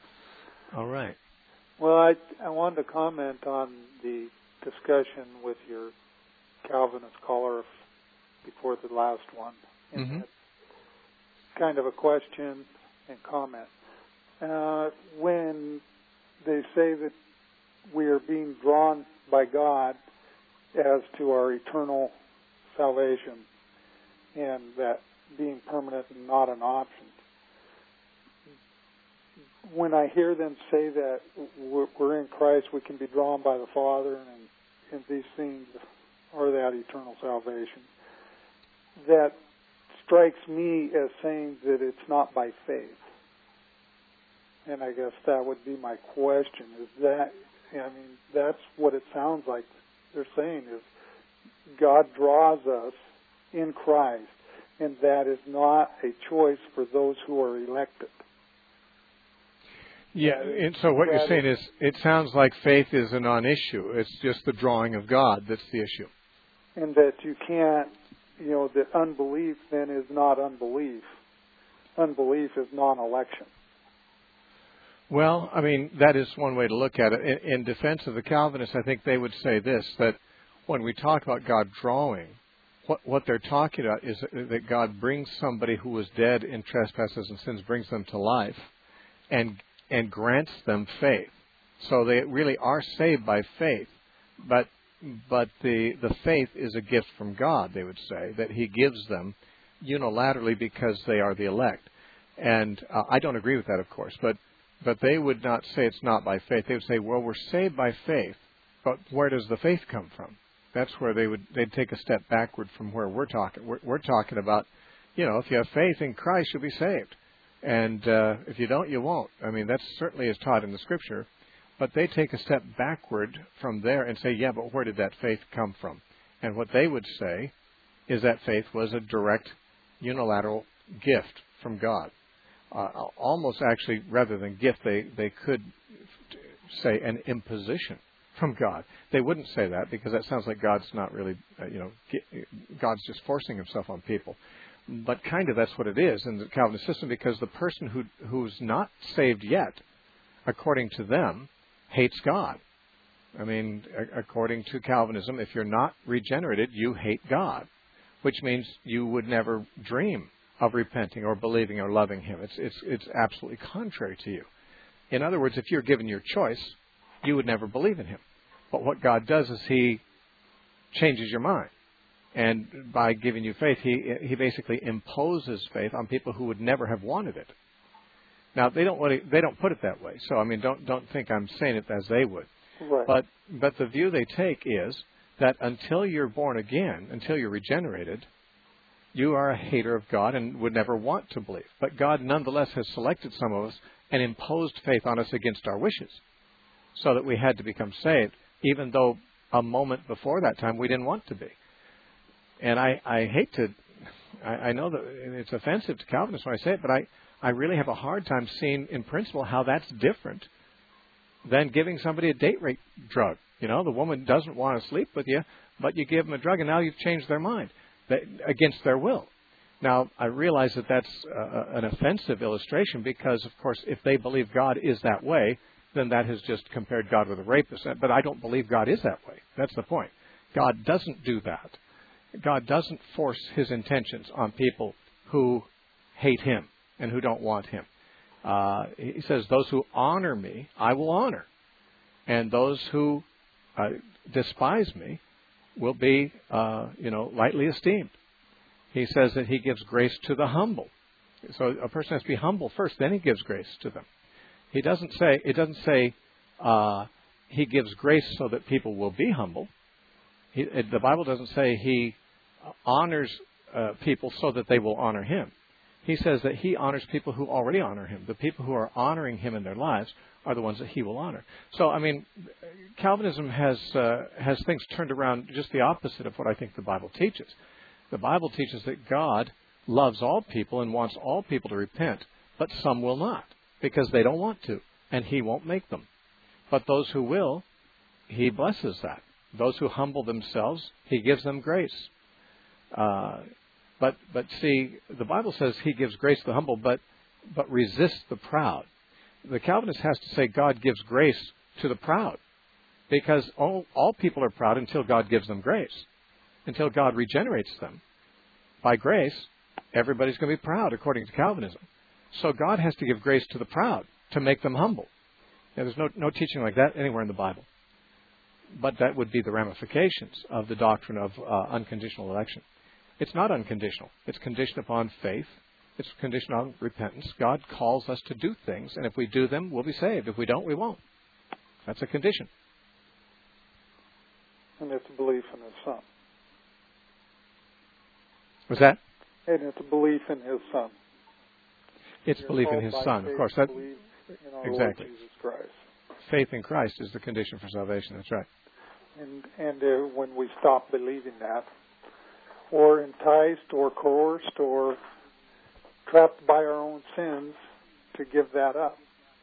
All right. Well, I I wanted to comment on the discussion with your Calvinist caller before the last one. And Mm-hmm. it's kind of a question and comment. Uh, when they say that we are being drawn by God as to our eternal salvation and that being permanent and not an option, when I hear them say that we're in Christ, we can be drawn by the Father and, and these things are that eternal salvation, that strikes me as saying that it's not by faith. And I guess that would be my question, is that, I mean, that's what it sounds like they're saying, is God draws us in Christ, and that is not a choice for those who are elected. Yeah, and so what you're saying is it sounds like faith is a non-issue. It's just the drawing of God that's the issue. And that you can't, you know, that unbelief then is not unbelief. Unbelief is non-election. Well, I mean, that is one way to look at it. In, in defense of the Calvinists, I think they would say this, that when we talk about God drawing, what, what they're talking about is that God brings somebody who was dead in trespasses and sins, brings them to life, and and grants them faith. So they really are saved by faith, but but the the faith is a gift from God, they would say, that He gives them unilaterally because they are the elect. And uh, I don't agree with that, of course, but but they would not say it's not by faith. They would say, well, we're saved by faith, but where does the faith come from? That's where they would they'd take a step backward from where we're talking. We're, we're talking about, you know, if you have faith in Christ, you'll be saved, and uh, if you don't, you won't. I mean, that certainly is taught in the Scripture, but they take a step backward from there and say, yeah, but where did that faith come from? And what they would say is that faith was a direct, unilateral gift from God. Uh, almost actually, rather than gift, they, they could say an imposition from God. They wouldn't say that because that sounds like God's not really, uh, you know, God's just forcing Himself on people. But kind of that's what it is in the Calvinist system, because the person who who's not saved yet, according to them, hates God. I mean, according to Calvinism, if you're not regenerated, you hate God, which means you would never dream of repenting or believing or loving Him. It's it's it's absolutely contrary to you. In other words, if you're given your choice, you would never believe in Him. But what God does is He changes your mind. And by giving you faith, He He basically imposes faith on people who would never have wanted it. Now, they don't want to, they don't put it that way. So, I mean, don't don't think I'm saying it as they would. Right. But but the view they take is that until you're born again, until you're regenerated, you are a hater of God and would never want to believe. But God nonetheless has selected some of us and imposed faith on us against our wishes, so that we had to become saved, even though a moment before that time we didn't want to be. And I, I hate to, I, I know that it's offensive to Calvinists when I say it, but I, I really have a hard time seeing in principle how that's different than giving somebody a date rape drug. You know, the woman doesn't want to sleep with you, but you give them a drug and now you've changed their mind that, against their will. Now, I realize that that's uh, an offensive illustration because, of course, if they believe God is that way, then that has just compared God with a rapist. But I don't believe God is that way. That's the point. God doesn't do that. God doesn't force His intentions on people who hate Him and who don't want Him. Uh, he says, those who honor me, I will honor. And those who uh, despise me will be, uh, you know, lightly esteemed. He says that He gives grace to the humble. So a person has to be humble first, then He gives grace to them. He doesn't say, it doesn't say uh, He gives grace so that people will be humble. He, it, the Bible doesn't say He honors uh, people so that they will honor Him. He says that He honors people who already honor Him. The people who are honoring Him in their lives are the ones that He will honor. So, I mean, Calvinism has uh, has things turned around just the opposite of what I think the Bible teaches. The Bible teaches that God loves all people and wants all people to repent, but some will not because they don't want to, and He won't make them. But those who will, He blesses that. Those who humble themselves, He gives them grace. Uh, but but see, the Bible says He gives grace to the humble, but but resists the proud. The Calvinist has to say God gives grace to the proud, because all, all people are proud until God gives them grace, until God regenerates them. By grace, everybody's going to be proud according to Calvinism. So God has to give grace to the proud to make them humble. Now, there's no no teaching like that anywhere in the Bible. But that would be the ramifications of the doctrine of uh, unconditional election. It's not unconditional. It's conditioned upon faith. It's conditioned on repentance. God calls us to do things, and if we do them, we'll be saved. If we don't, we won't. That's a condition. And it's a belief in His Son. Was that? And it's a belief in His Son. It's You're belief in His Son, of course. That, in our exactly. Lord Jesus Christ. Faith in Christ is the condition for salvation. That's right. And and uh, when we stop believing that, or enticed, or coerced, or trapped by our own sins to give that up,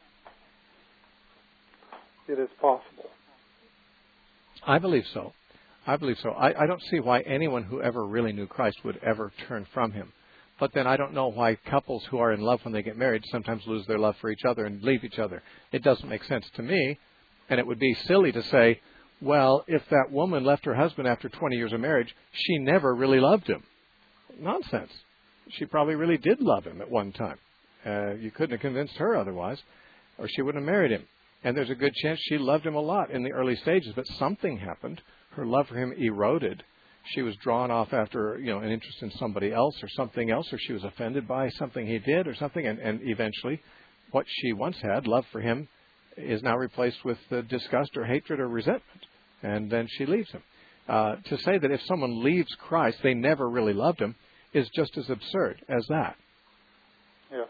it is possible. I believe so. I believe so. I, I don't see why anyone who ever really knew Christ would ever turn from Him. But then I don't know why couples who are in love when they get married sometimes lose their love for each other and leave each other. It doesn't make sense to me. And it would be silly to say, well, if that woman left her husband after twenty years of marriage, she never really loved him. Nonsense. She probably really did love him at one time. Uh, you couldn't have convinced her otherwise, or she wouldn't have married him. And there's a good chance she loved him a lot in the early stages, but something happened. Her love for him eroded. She was drawn off after, you know, an interest in somebody else or something else, or she was offended by something he did or something, and, and eventually what she once had, love for him, is now replaced with uh, disgust or hatred or resentment, and then she leaves him. Uh, to say that if someone leaves Christ, they never really loved him, is just as absurd as that. Yes.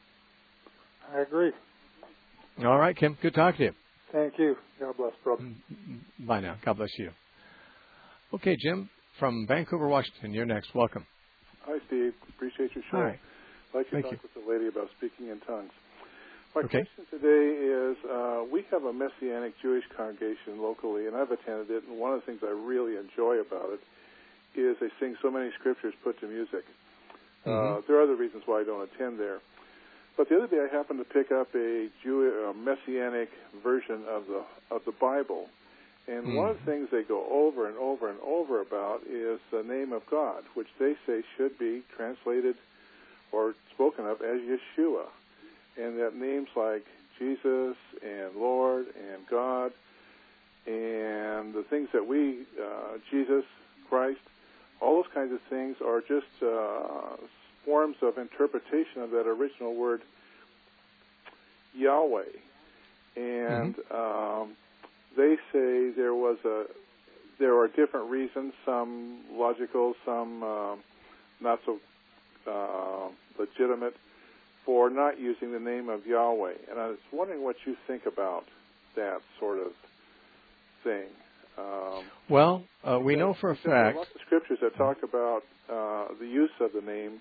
I agree. All right, Kim. Good talking to you. Thank you. God bless, brother. Bye now. God bless you. Okay, Jim, from Vancouver, Washington, you're next. Welcome. Hi, Steve. Appreciate your show. Hi. I'd like to Thank talk you. with the lady about speaking in tongues. My Okay. question today is, uh, we have a Messianic Jewish congregation locally, and I've attended it, and one of the things I really enjoy about it is they sing so many scriptures put to music. Mm-hmm. Uh, there are other reasons why I don't attend there. But the other day I happened to pick up a Jew, uh, Messianic version of the of the Bible, and mm. one of the things they go over and over and over about is the name of God, which they say should be translated or spoken of as Yeshua, and that names like Jesus and Lord and God and the things that we, uh, Jesus, Christ, all those kinds of things are just uh, forms of interpretation of that original word Yahweh. And mm-hmm. um, they say there was a there are different reasons, some logical, some uh, not so uh, legitimate, for not using the name of Yahweh. And I was wondering what you think about that sort of thing. Um, well, uh, we know for a fact. There are lots of scriptures that talk about uh, the use of the name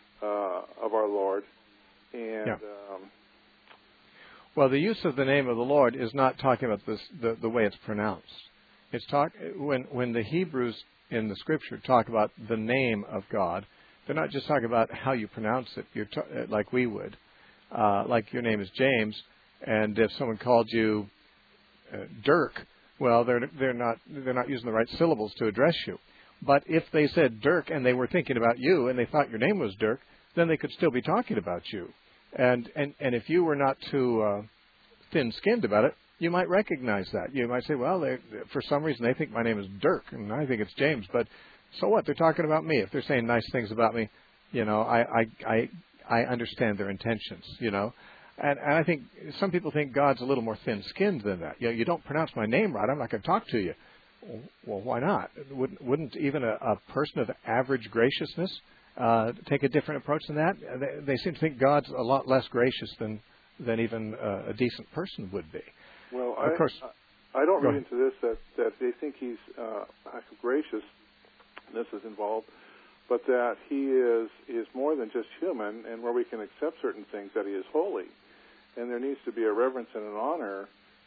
uh, of our Lord. And yeah. um, well, the use of the name of the Lord is not talking about this, the, the way it's pronounced. It's talk when when the Hebrews in the Scripture talk about the name of God, they're not just talking about how you pronounce it. You're t- like we would, uh, like your name is James, and if someone called you uh, Dirk, well, they're they're not they're not using the right syllables to address you. But if they said Dirk and they were thinking about you and they thought your name was Dirk, then they could still be talking about you. And and, and if you were not too uh, thin-skinned about it, you might recognize that. You might say, well, they, for some reason they think my name is Dirk and I think it's James. But so what? They're talking about me. If they're saying nice things about me, you know, I I I, I understand their intentions. You know. And, and I think some people think God's a little more thin-skinned than that. You know, you don't pronounce my name right, I'm not going to talk to you. Well, why not? Wouldn't, wouldn't even a, a person of average graciousness uh, take a different approach than that? They, they seem to think God's a lot less gracious than than even uh, a decent person would be. Well, of I, course, I, I don't read ahead. into this that, that they think he's uh, gracious. This is involved. But that he is is more than just human, and where we can accept certain things, that he is holy. And there needs to be a reverence and an honor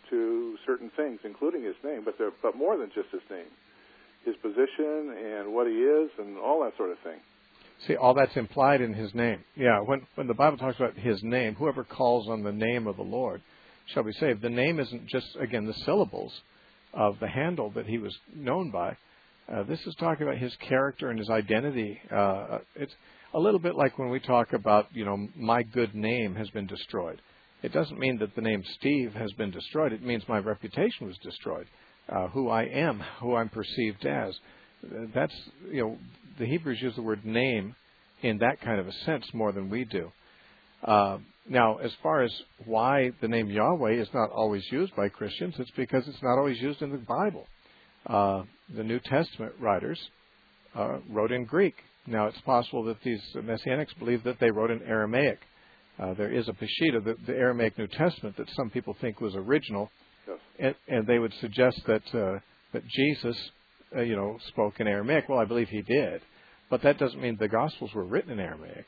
to certain things, including his name, but there, but more than just his name, his position and what he is and all that sort of thing. See, all that's implied in his name. Yeah, when when the Bible talks about his name, whoever calls on the name of the Lord shall be saved. The name isn't just, again, the syllables of the handle that he was known by. Uh, this is talking about his character and his identity. Uh, it's a little bit like when we talk about, you know, my good name has been destroyed. It doesn't mean that the name Steve has been destroyed. It means my reputation was destroyed, uh, who I am, who I'm perceived as. That's, you know, the Hebrews use the word name in that kind of a sense more than we do. Uh, now, as far as why the name Yahweh is not always used by Christians, it's because it's not always used in the Bible. Uh, the New Testament writers uh, wrote in Greek. Now, it's possible that these Messianics believe that they wrote in Aramaic. Uh, there is a Peshitta, the, the Aramaic New Testament, that some people think was original, yes. and, and they would suggest that uh, that Jesus, uh, you know, spoke in Aramaic. Well, I believe he did, but that doesn't mean the Gospels were written in Aramaic.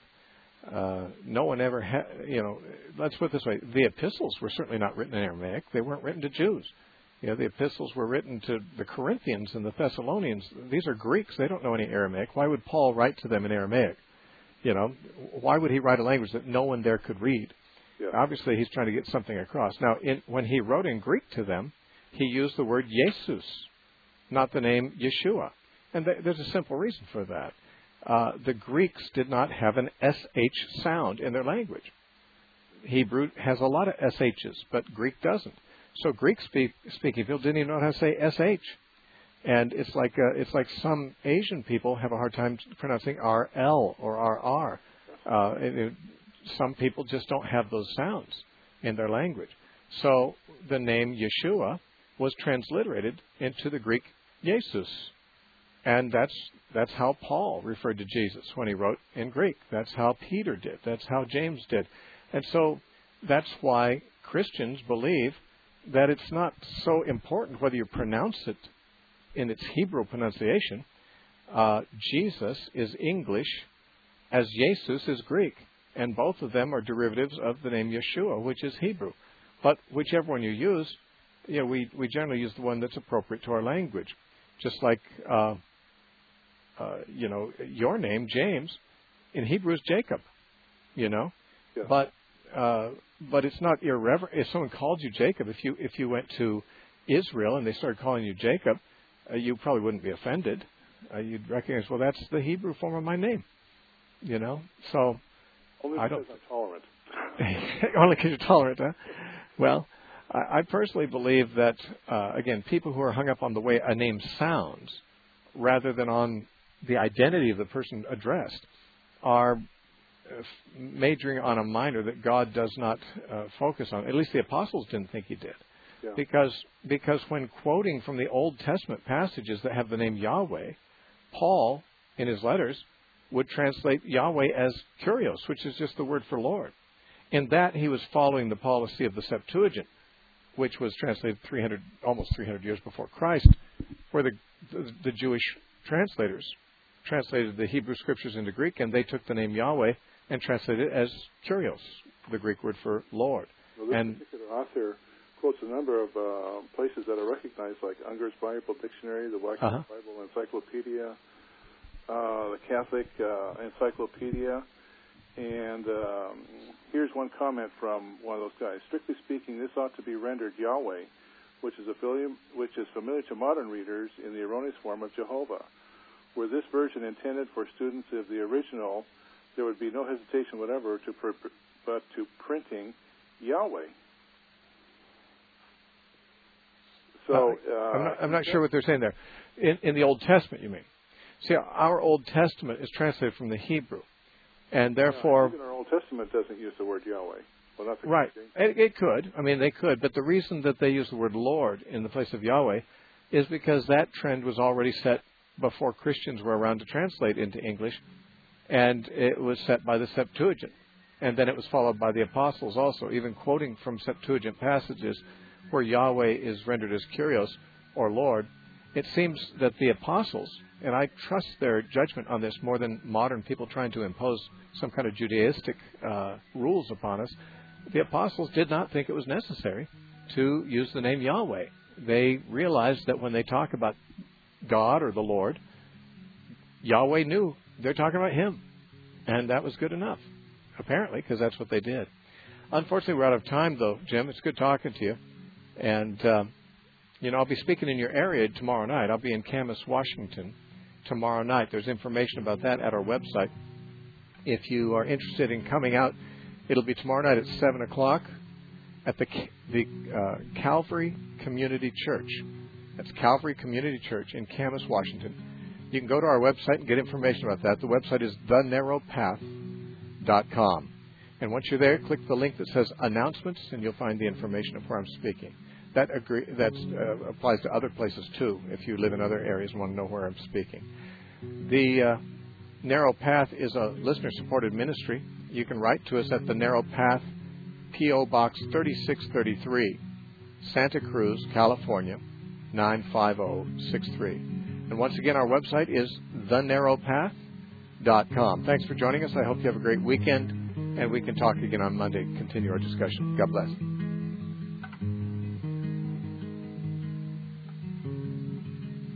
Uh, no one ever had, you know. Let's put it this way: the epistles were certainly not written in Aramaic. They weren't written to Jews. You know, the epistles were written to the Corinthians and the Thessalonians. These are Greeks. They don't know any Aramaic. Why would Paul write to them in Aramaic? You know, why would he write a language that no one there could read? Yeah. Obviously, he's trying to get something across. Now, in, when he wrote in Greek to them, he used the word Jesus, not the name Yeshua. And th- there's a simple reason for that. Uh, the Greeks did not have an S H sound in their language. Hebrew has a lot of S H's, but Greek doesn't. So Greek speak, speaking people didn't even know how to say S H. And it's like uh, it's like some Asian people have a hard time pronouncing R L or R R. Uh, it, it, some people just don't have those sounds in their language. So the name Yeshua was transliterated into the Greek Jesus. And that's that's how Paul referred to Jesus when he wrote in Greek. That's how Peter did. That's how James did. And so that's why Christians believe that it's not so important whether you pronounce it in its Hebrew pronunciation. Uh, Jesus is English as Jesus is Greek. And both of them are derivatives of the name Yeshua, which is Hebrew. But whichever one you use, you know, we, we generally use the one that's appropriate to our language. Just like, uh, uh, you know, your name, James, in Hebrew is Jacob, you know. Yeah. But uh, but it's not irreverent. If someone called you Jacob, if you if you went to Israel and they started calling you Jacob, uh, you probably wouldn't be offended. Uh, you'd recognize, well, that's the Hebrew form of my name, you know. So only I because don't, I'm tolerant. only because you're tolerant, huh? Well, I, I personally believe that, uh, again, people who are hung up on the way a name sounds rather than on the identity of the person addressed are majoring on a minor that God does not uh, focus on. At least the apostles didn't think he did. Yeah. Because because when quoting from the Old Testament passages that have the name Yahweh, Paul, in his letters, would translate Yahweh as Kyrios, which is just the word for Lord. In that, he was following the policy of the Septuagint, which was translated three hundred, almost three hundred years before Christ, where the, the, the Jewish translators translated the Hebrew scriptures into Greek, and they took the name Yahweh and translated it as Kyrios, the Greek word for Lord. Well, this and particular author quotes a number of uh, places that are recognized, like Unger's Bible Dictionary, the Black uh-huh. Bible Encyclopedia, uh, the Catholic uh, Encyclopedia, and um, here's one comment from one of those guys. Strictly speaking, this ought to be rendered Yahweh, which is, affiliate, which is familiar to modern readers in the erroneous form of Jehovah. Were this version intended for students of the original, there would be no hesitation whatever to pr- but to printing Yahweh. So uh, I'm not, I'm not sure what they're saying there. In, in the Old Testament, you mean? See, our Old Testament is translated from the Hebrew, and therefore, even our Old Testament doesn't use the word Yahweh. Well, not the right? It, it could. I mean, they could. But the reason that they use the word Lord in the place of Yahweh is because that trend was already set before Christians were around to translate into English, and it was set by the Septuagint, and then it was followed by the apostles also, even quoting from Septuagint passages where Yahweh is rendered as Kyrios or Lord. It seems that the apostles, and I trust their judgment on this more than modern people trying to impose some kind of Judaistic uh, rules upon us, the apostles did not think it was necessary to use the name Yahweh. They realized that when they talk about God or the Lord, Yahweh knew they're talking about Him. And that was good enough, apparently, because that's what they did. Unfortunately, we're out of time, though, Jim. It's good talking to you. And, uh, you know, I'll be speaking in your area tomorrow night. I'll be in Camas, Washington tomorrow night. There's information about that at our website. If you are interested in coming out, it'll be tomorrow night at seven o'clock at the, the uh, Calvary Community Church. That's Calvary Community Church in Camas, Washington. You can go to our website and get information about that. The website is the narrow path dot com. And once you're there, click the link that says Announcements, and you'll find the information of where I'm speaking. That agree, that uh, applies to other places, too, if you live in other areas and want to know where I'm speaking. The uh, Narrow Path is a listener-supported ministry. You can write to us at the Narrow Path, P O. Box thirty-six thirty-three, Santa Cruz, California, nine five zero six three. And once again, our website is the narrow path dot com. Thanks for joining us. I hope you have a great weekend, and we can talk again on Monday, continue our discussion. God bless.